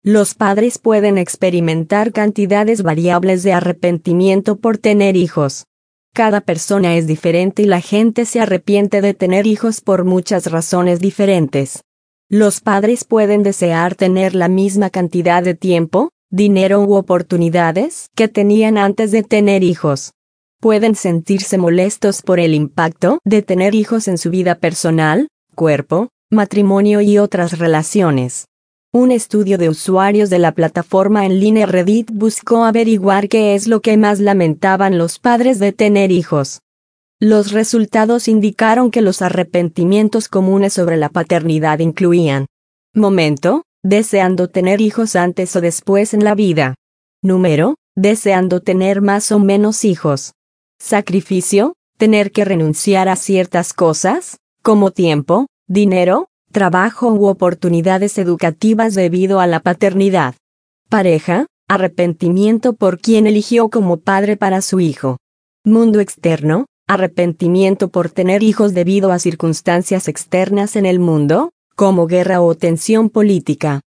Los padres pueden experimentar cantidades variables de arrepentimiento por tener hijos. Cada persona es diferente y la gente se arrepiente de tener hijos por muchas razones diferentes. Los padres pueden desear tener la misma cantidad de tiempo, dinero u oportunidades que tenían antes de tener hijos. Pueden sentirse molestos por el impacto de tener hijos en su vida personal, cuerpo, matrimonio y otras relaciones. Un estudio de usuarios de la plataforma en línea Reddit buscó averiguar qué es lo que más lamentaban los padres de tener hijos. Los resultados indicaron que los arrepentimientos comunes sobre la paternidad incluían: momento, deseando tener hijos antes o después en la vida; número, deseando tener más o menos hijos; sacrificio, tener que renunciar a ciertas cosas, como tiempo, dinero, trabajo u oportunidades educativas debido a la paternidad; pareja, arrepentimiento por quien eligió como padre para su hijo; mundo externo, arrepentimiento por tener hijos debido a circunstancias externas en el mundo, como guerra o tensión política.